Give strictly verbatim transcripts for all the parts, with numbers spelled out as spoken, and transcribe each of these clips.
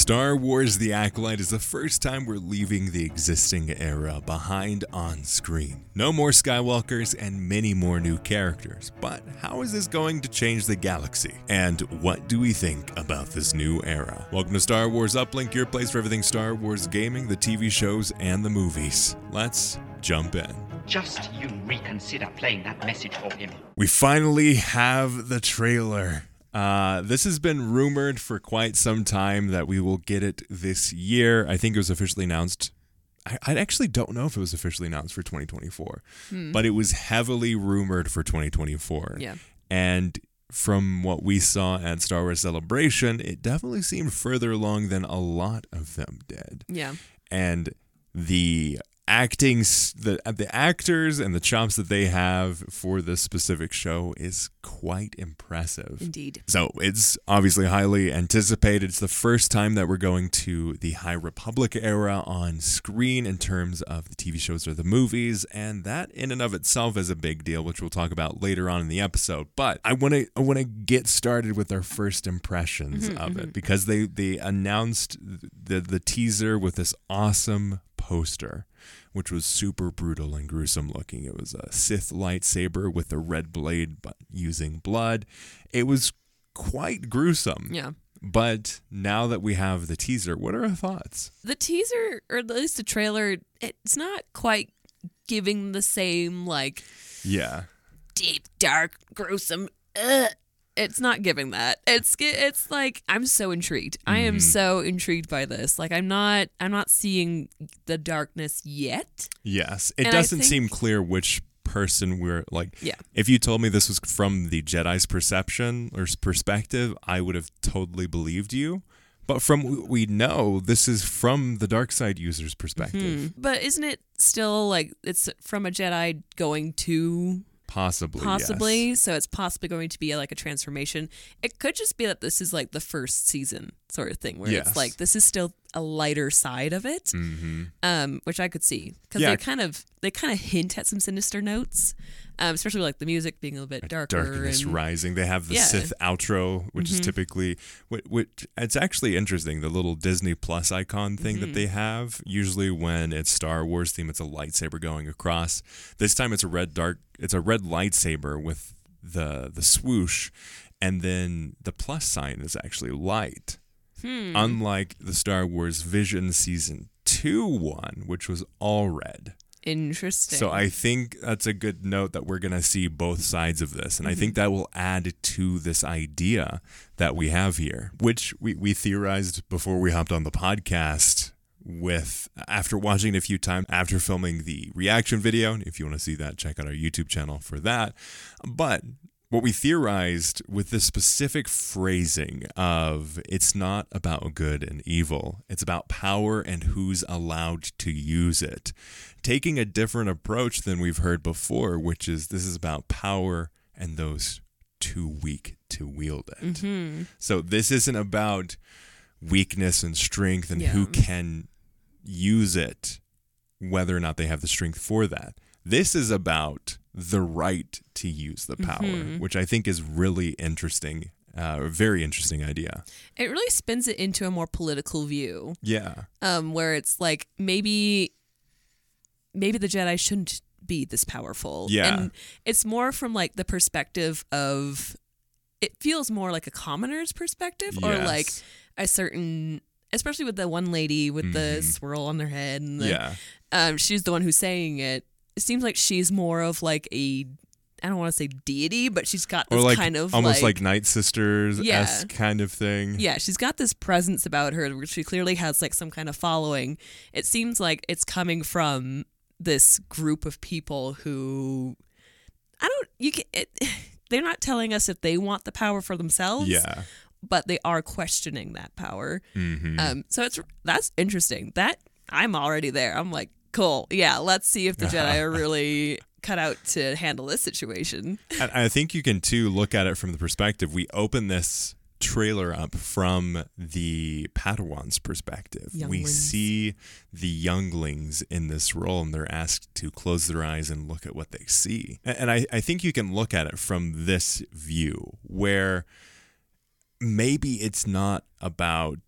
Star Wars The Acolyte is the first time we're leaving the existing era behind on screen. No more Skywalkers and many more new characters. But how is this going to change the galaxy? And what do we think about this new era? Welcome to Star Wars Uplink, your place for everything Star Wars gaming, the T V shows, and the movies. Let's jump in. Just you reconsider playing that message for him. We finally have the trailer. Uh, this has been rumored for quite some time that we will get it this year. I think it was officially announced. I, I actually don't know if it was officially announced for twenty twenty-four, hmm. but it was heavily rumored for twenty twenty-four. Yeah. And from what we saw at Star Wars Celebration, it definitely seemed further along than a lot of them did. Yeah. And the acting, the the actors and the chops that they have for this specific show is quite impressive. Indeed. So it's obviously highly anticipated. It's the first time that we're going to the High Republic era on screen in terms of the T V shows or the movies, and that in and of itself is a big deal, which we'll talk about later on in the episode. But I want to I want to get started with our first impressions mm-hmm, of mm-hmm. it, because they they announced the the teaser with this awesome poster, which was super brutal and gruesome looking. It was a Sith lightsaber with a red blade but using blood. It was quite gruesome. Yeah. But now that we have the teaser, what are our thoughts? The teaser, or at least the trailer, it's not quite giving the same, like, yeah, deep, dark, gruesome, ugh. It's not giving that. It's it's like I'm so intrigued. I am mm. so intrigued by this. Like I'm not I'm not seeing the darkness yet. Yes, it and doesn't think, seem clear which person we're like. Yeah. If you told me this was from the Jedi's perception or perspective, I would have totally believed you. But from what we know, this is from the dark side user's perspective. Mm-hmm. But isn't it still like it's from a Jedi going to? Possibly, Possibly. Yes. So it's possibly going to be like a transformation. It could just be that this is like the first season sort of thing where yes. it's like this is still a lighter side of it, mm-hmm. um, which I could see because yeah. they kind of they kind of hint at some sinister notes, um, especially like the music being a little bit darker. Darkness and, Rising. They have the yeah. Sith outro, which mm-hmm. is typically which, which it's actually interesting. The little Disney Plus icon thing mm-hmm. that they have. Usually when it's Star Wars theme, it's a lightsaber going across. This time it's a red dark. It's a red lightsaber with the the swoosh, and then the plus sign is actually light. Hmm. Unlike the Star Wars Vision Season two one, which was all red. Interesting. So I think that's a good note that we're going to see both sides of this. And mm-hmm. I think that will add to this idea that we have here, which we, we theorized before we hopped on the podcast with, after watching it a few times, after filming the reaction video. If you want to see that, check out our YouTube channel for that. But what we theorized with this specific phrasing of it's not about good and evil, it's about power and who's allowed to use it. Taking a different approach than we've heard before, which is this is about power and those too weak to wield it. Mm-hmm. So this isn't about weakness and strength and yeah. who can use it, whether or not they have the strength for that. This is about the right to use the power, mm-hmm. which I think is really interesting, uh, a very interesting idea. It really spins it into a more political view. Yeah. Um, where it's like maybe, maybe the Jedi shouldn't be this powerful. Yeah. And it's more from like the perspective of, it feels more like a commoner's perspective, or yes. like a certain, especially with the one lady with mm-hmm. the swirl on their head. And the, yeah. Um, she's the one who's saying it. It seems like she's more of like a, I don't want to say deity, but she's got this or like, kind of almost like, like Night Sisters-esque yeah. kind of thing. Yeah, she's got this presence about her where she clearly has like some kind of following. It seems like it's coming from this group of people who, I don't, you can, it, they're not telling us if they want the power for themselves. Yeah. But they are questioning that power. Mm-hmm. Um, so it's that's interesting. That I'm already there. I'm like, cool. Yeah, let's see if the Jedi are really cut out to handle this situation. And I think you can, too, look at it from the perspective. We open this trailer up from the Padawan's perspective. Younglings. We see the younglings in this role, and they're asked to close their eyes and look at what they see. And I, I think you can look at it from this view, where maybe it's not about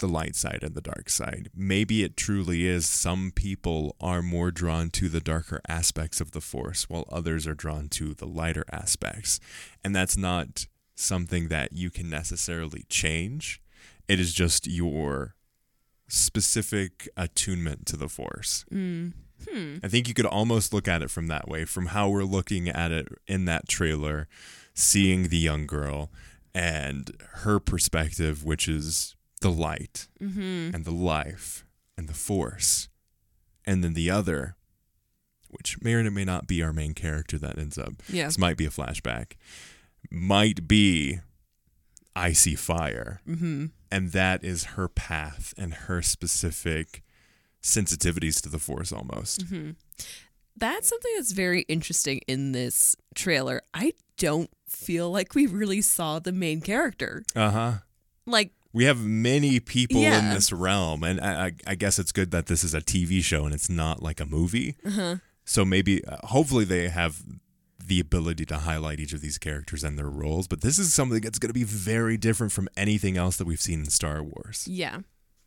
the light side and the dark side. Maybe it truly is some people are more drawn to the darker aspects of the Force while others are drawn to the lighter aspects. And that's not something that you can necessarily change. It is just your specific attunement to the Force. Mm. Hmm. I think you could almost look at it from that way, from how we're looking at it in that trailer, seeing the young girl and her perspective, which is the light mm-hmm. and the life and the Force. And then the other, which may or may not be our main character that ends up. Yeah. This might be a flashback. Might be icy fire. Mm-hmm. And that is her path and her specific sensitivities to the Force almost. Mm-hmm. That's something that's very interesting in this trailer. I don't feel like we really saw the main character. Uh-huh. Like, we have many people yeah. in this realm, and I, I, I guess it's good that this is a T V show and it's not like a movie. Uh-huh. So maybe, uh, hopefully they have the ability to highlight each of these characters and their roles, but this is something that's going to be very different from anything else that we've seen in Star Wars. Yeah.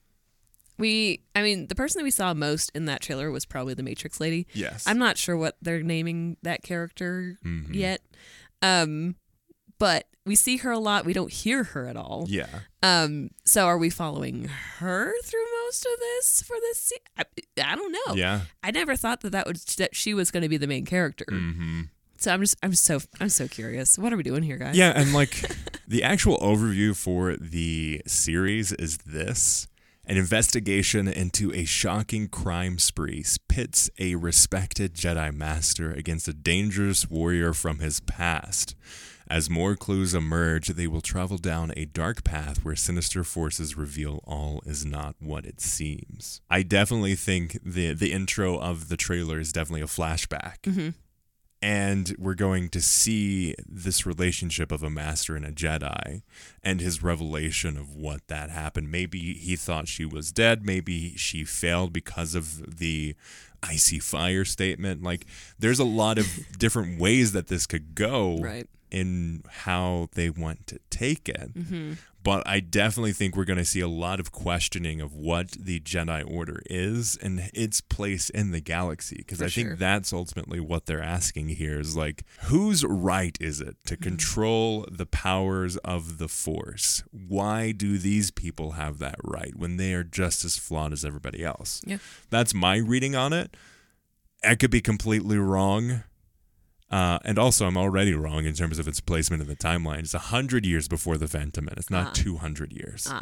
We, I mean, the person that we saw most in that trailer was probably the Matrix lady. Yes. I'm not sure what they're naming that character Mm-hmm. yet. Um, but we see her a lot. We don't hear her at all. Yeah. Um, so are we following her through most of this for this? Se- I, I don't know. Yeah. I never thought that that would that she was going to be the main character. Mm-hmm. So I'm just I'm so I'm so curious. What are we doing here, guys? Yeah, and like the actual overview for the series is this. An investigation into a shocking crime spree pits a respected Jedi Master against a dangerous warrior from his past. As more clues emerge, they will travel down a dark path where sinister forces reveal all is not what it seems. I definitely think the, the intro of the trailer is definitely a flashback. Mm-hmm. And we're going to see this relationship of a master and a Jedi and his revelation of what that happened. Maybe he thought she was dead. Maybe she failed because of the icy fire statement. Like, there's a lot of different ways that this could go Right. in how they want to take it. Mm-hmm. But I definitely think we're going to see a lot of questioning of what the Jedi Order is and its place in the galaxy. Because I think sure. that's ultimately what they're asking here is like, whose right is it to control the powers of the Force? Why do these people have that right when they are just as flawed as everybody else? Yeah. That's my reading on it. I could be completely wrong. Uh, and also, I'm already wrong in terms of its placement in the timeline. It's one hundred years before the Phantom Menace, not Ah. two hundred years. Ah.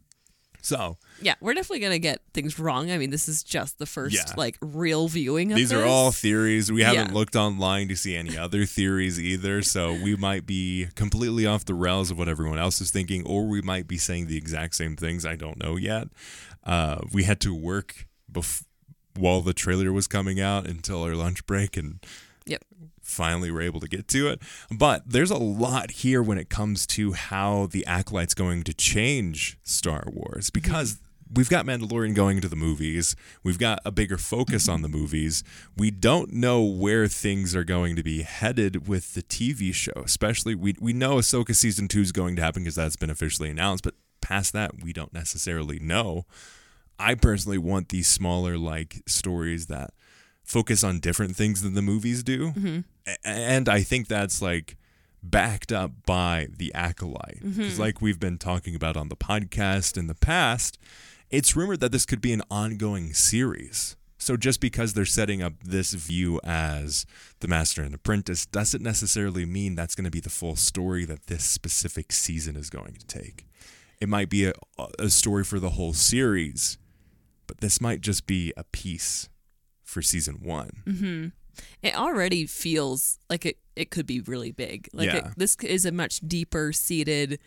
So, Yeah, we're definitely going to get things wrong. I mean, this is just the first, Yeah. like, real viewing of these this. are all theories. We haven't Yeah. looked online to see any other theories either, so we might be completely off the rails of what everyone else is thinking, or we might be saying the exact same things. I don't know yet. Uh, we had to work bef- while the trailer was coming out until our lunch break, and Yep. finally we're able to get to it. But there's a lot here when it comes to how the Acolyte's going to change Star Wars, because we've got Mandalorian going into the movies. We've got a bigger focus on the movies. We don't know where things are going to be headed with the T V show, especially we, we know Ahsoka Season two is going to happen because that's been officially announced, but past that, we don't necessarily know. I personally want these smaller, like, stories that focus on different things than the movies do. Mm-hmm. A- And I think that's like backed up by the Acolyte. Because Mm-hmm. like we've been talking about on the podcast in the past, it's rumored that this could be an ongoing series. So just because they're setting up this view as the Master and Apprentice doesn't necessarily mean that's going to be the full story that this specific season is going to take. It might be a, a story for the whole series, but this might just be a piece for season one. Mm-hmm. It already feels like it, it could be really big. Like Yeah. it, this is a much deeper seated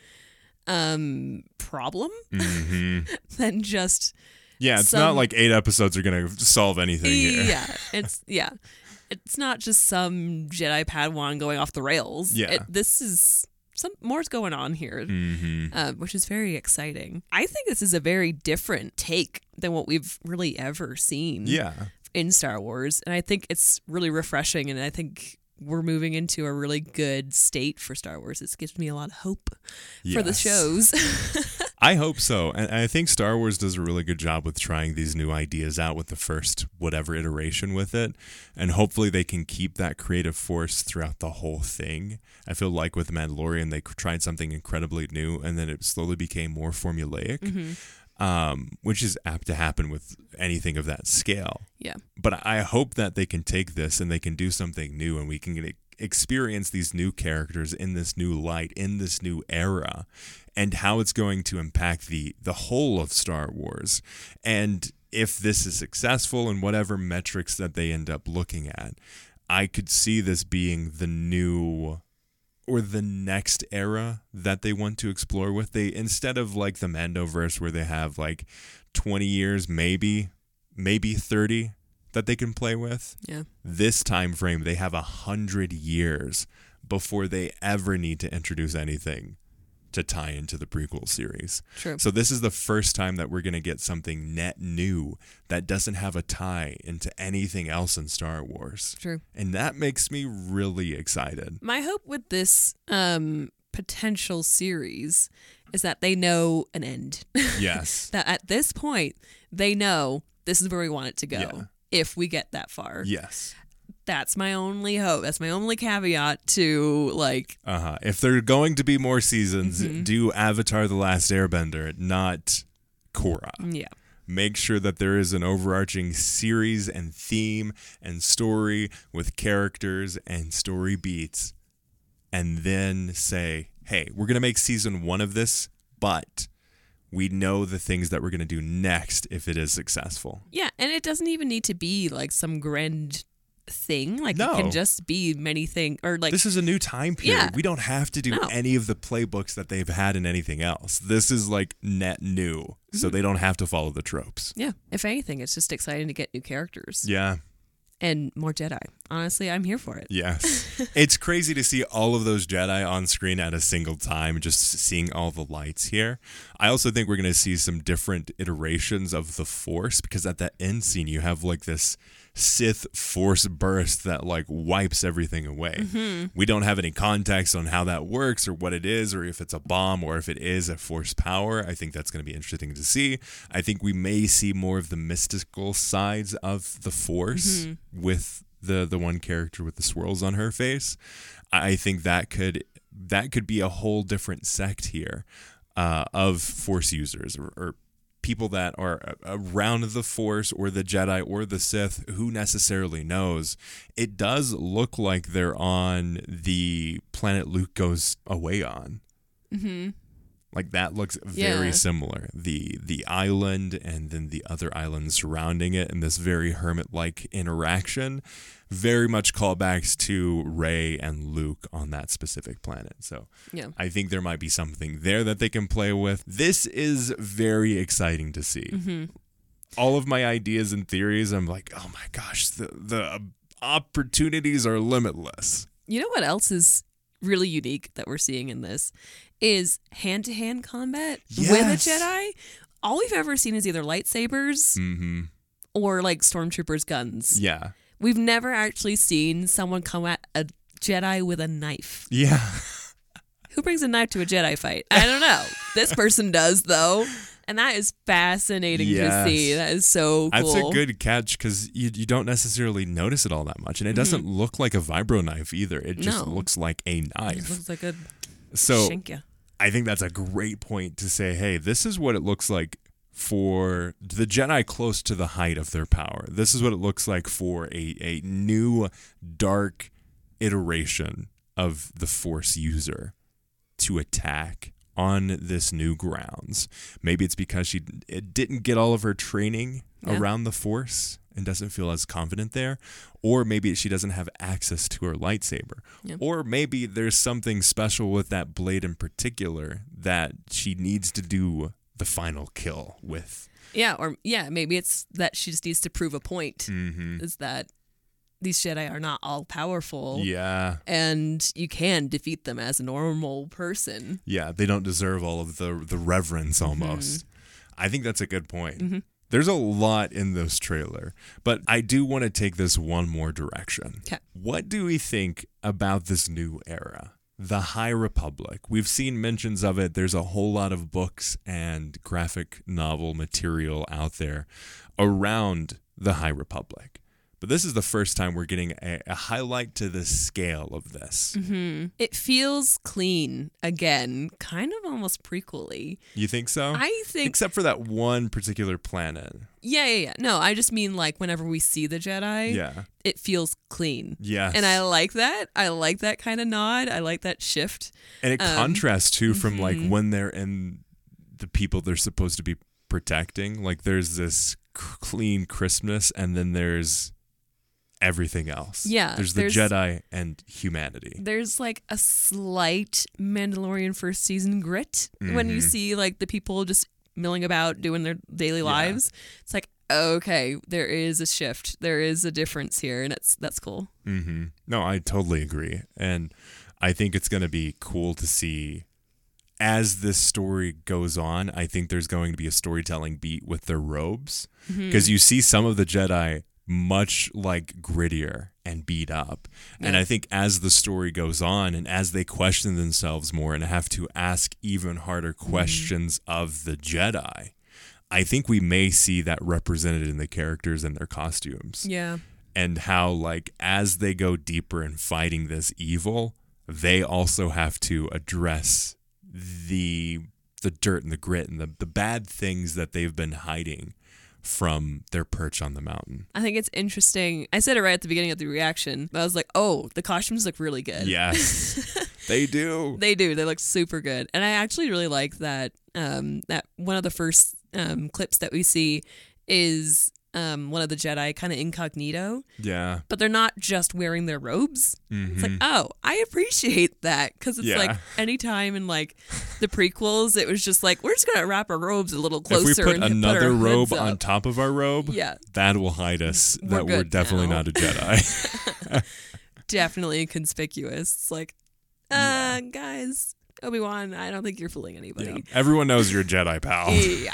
um, problem Mm-hmm. than just Yeah, it's Some- not like eight episodes are going to solve anything here. yeah. It's yeah, it's not just some Jedi Padawan going off the rails. Yeah. It, this is some more's going on here. Mm-hmm. Um, which is very exciting. I think this is a very different take than what we've really ever seen Yeah. in Star Wars. And I think it's really refreshing, and I think we're moving into a really good state for Star Wars. It gives me a lot of hope for the Yes. shows. I hope so. And I think Star Wars does a really good job with trying these new ideas out with the first whatever iteration with it. And hopefully they can keep that creative force throughout the whole thing. I feel like with Mandalorian, they tried something incredibly new and then it slowly became more formulaic, mm-hmm. um, which is apt to happen with anything of that scale. Yeah. But I hope that they can take this and they can do something new and we can get experience these new characters in this new light, in this new era, and how it's going to impact the the whole of Star Wars. And if this is successful in whatever metrics that they end up looking at, I could see this being the new or the next era that they want to explore with. They, instead of like the Mandoverse where they have like twenty years, maybe, maybe thirty that they can play with. Yeah. This time frame, they have a hundred years before they ever need to introduce anything to tie into the prequel series. True. So this is the first time that we're going to get something net new that doesn't have a tie into anything else in Star Wars. True. And that makes me really excited. My hope with this um, potential series is that they know an end. Yes. That at this point, they know this is where we want it to go. Yeah. If we get that far. Yes. That's my only hope. That's my only caveat to like. Uh-huh. If there are going to be more seasons, Mm-hmm. do Avatar The Last Airbender, not Korra. Yeah. Make sure that there is an overarching series and theme and story with characters and story beats. And then say, hey, we're going to make season one of this, but we know the things that we're going to do next if it is successful. Yeah. And it doesn't even need to be like some grand thing. Like No. it can just be many things or like. This is a new time period. Yeah. We don't have to do No. any of the playbooks that they've had in anything else. This is like net new, so they don't have to follow the tropes. Yeah. If anything, it's just exciting to get new characters Yeah. and more Jedi. Honestly, I'm here for it. Yes. It's crazy to see all of those Jedi on screen at a single time, just seeing all the lights here. I also think we're going to see some different iterations of the Force because at that end scene, you have like this Sith Force burst that like wipes everything away. Mm-hmm. We don't have any context on how that works or what it is or if it's a bomb or if it is a Force power. I think that's going to be interesting to see. I think we may see more of the mystical sides of the Force mm-hmm. with the the one character with the swirls on her face. I think that could that could be a whole different sect here uh, of Force users or, or people that are around the Force or the Jedi or the Sith. Who necessarily knows? It does look like they're on the planet Luke goes away on. Mm-hmm. Like that looks very Yeah. similar. The the island and then the other islands surrounding it and this very hermit-like interaction. Very much callbacks to Rey and Luke on that specific planet. So Yeah. I think there might be something there that they can play with. This is very exciting to see. Mm-hmm. All of my ideas and theories, I'm like, oh my gosh, the, the opportunities are limitless. You know what else is really unique that we're seeing in this is hand-to-hand combat Yes. with a Jedi. All we've ever seen is either lightsabers Mm-hmm. or like stormtroopers' guns. Yeah. We've never actually seen someone come at a Jedi with a knife. Yeah. Who brings a knife to a Jedi fight? I don't know. This person does, though. And that is fascinating Yes. to see. That is so cool. That's a good catch because you, you don't necessarily notice it all that much. And it doesn't look like a vibro knife either. It just No. looks like a It knife. looks like a So shank ya. I think that's a great point to say, hey, this is what it looks like for the Jedi close to the height of their power. This is what it looks like for a, a new dark iteration of the Force user to attack on this new grounds. Maybe it's because she it didn't get all of her training Yeah. around the Force and doesn't feel as confident there, or maybe she doesn't have access to her lightsaber, Yeah. or maybe there's something special with that blade in particular that she needs to do the final kill with. Yeah, or yeah, maybe it's that she just needs to prove a point. Mm-hmm. Is that these Jedi are not all powerful. Yeah. And you can defeat them as a normal person. Yeah, they don't deserve all of the the reverence almost. I think that's a good point. Mm-hmm. There's a lot in this trailer, but I do want to take this one more direction. 'Kay. What do we think about this new era? the High Republic. We've seen mentions of it. There's a whole lot of books and graphic novel material out there around the High Republic. But this is the first time we're getting a, a highlight to the scale of this. Mm-hmm. It feels clean again, kind of almost prequel-y. You think so? I think... Except for that one particular planet. Yeah, yeah, yeah. No, I just mean like whenever we see the Jedi, Yeah. it feels clean. Yes. And I like that. I like that kind of nod. I like that shift. And it Um, contrasts, too, from like mhm. when they're in the people they're supposed to be protecting. Like there's this c- clean crispness, and then there's everything else. Yeah, There's the there's- Jedi and humanity. There's like a slight Mandalorian first season grit when you Mhm. see like the people just milling about doing their daily lives. It's like, okay, there is a shift. There is a difference here, and it's that's cool. Mm-hmm. No, I totally agree. And I think it's going to be cool to see as this story goes on. I think there's going to be a storytelling beat with their robes, because you see some of the Jedi much like grittier and beat up. And Yeah. I think as the story goes on and as they question themselves more and have to ask even harder questions of the Jedi, I think we may see that represented in the characters and their costumes. Yeah. And how, like, as they go deeper in fighting this evil, they also have to address the the dirt and the grit and the, the bad things that they've been hiding from their perch on the mountain. I think it's interesting. I said it right at the beginning of the reaction. I was like, oh, the costumes look really good. Yes, they do. They do. They look super good. And I actually really like that um, that one of the first um, clips that we see is um, one of the Jedi kind of incognito, Yeah. but they're not just wearing their robes. Mhm. It's like, oh, I appreciate that, because it's Yeah. like anytime in like the prequels, it was just like, we're just going to wrap our robes a little If closer we put and hit- another our robe hoods on up. top of our robe, Yeah. that will hide us We're that we're good definitely now. not a Jedi. Definitely inconspicuous. It's like, uh, guys, Obi-Wan, I don't think you're fooling Yeah. anybody. Everyone knows you're a Jedi, pal.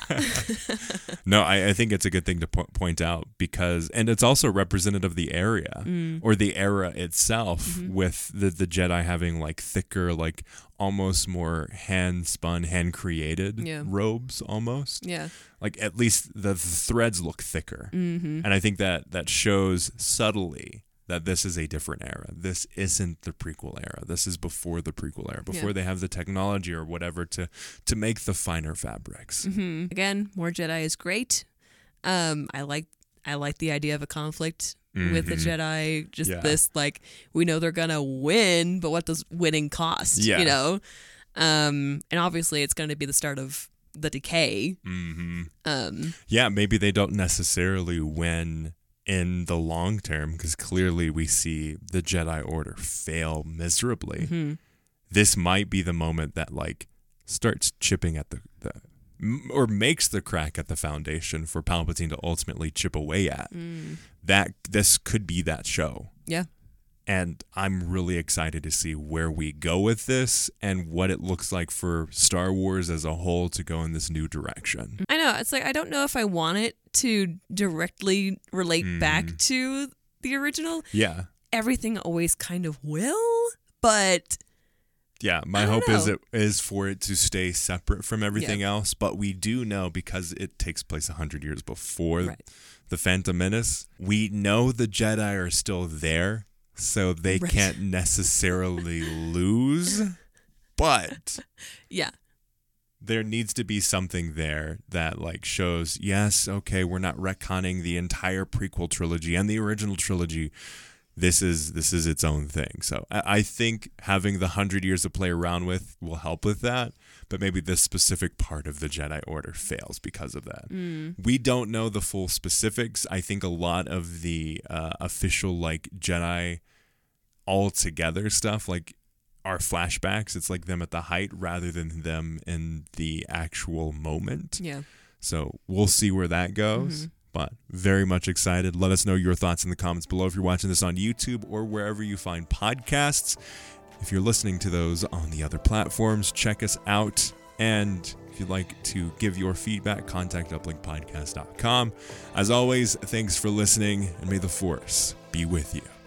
Yeah. No, I, I think it's a good thing to po- point out because, and it's also representative of the area Mm. or the era itself, Mm-hmm. with the, the Jedi having like thicker, like almost more hand spun, hand created Yeah. robes almost. Yeah. Like at least the, the threads look thicker. Mm-hmm. And I think that that shows subtly that this is a different era. This isn't the prequel era. This is before the prequel era, before Yeah. they have the technology or whatever to to make the finer fabrics. Hmm. Again, more Jedi is great. Um, I like I like the idea of a conflict with the Mhm. Jedi. Just Yeah. this, like, we know they're gonna win, but what does winning cost? Yeah. You know, um, and obviously it's going to be the start of the decay. hmm Um, Yeah, maybe they don't necessarily win in the long term because clearly we see the Jedi Order fail miserably. mhm. This might be the moment that like starts chipping at the, the m- or makes the crack at the foundation for Palpatine to ultimately chip away at. Mm. That this could be that show. Yeah. And I'm really excited to see where we go with this and what it looks like for Star Wars as a whole to go in this new direction. I know. It's like, I don't know if I want it to directly relate Mm. back to the original. Yeah. Everything always kind of will, but Yeah, my I don't hope is know. it is for it to stay separate from everything else, but we do know because it takes place one hundred years before Right. the Phantom Menace, we know the Jedi are still there, so they Right. can't necessarily lose, but yeah. there needs to be something there that like shows, yes, okay, we're not retconning the entire prequel trilogy and the original trilogy. This is this is its own thing. So I, I think having the hundred years to play around with will help with that. But maybe this specific part of the Jedi Order fails because of that. Mm. We don't know the full specifics. I think a lot of the uh, official like Jedi all together stuff like are flashbacks. It's like them at the height rather than them in the actual moment. Yeah. So we'll see where that goes. Mhm. But very much excited. Let us know your thoughts in the comments below if you're watching this on YouTube or wherever you find podcasts. If you're listening to those on the other platforms, check us out. And if you'd like to give your feedback, contact uplink podcast dot com. As always, thanks for listening, and may the Force be with you.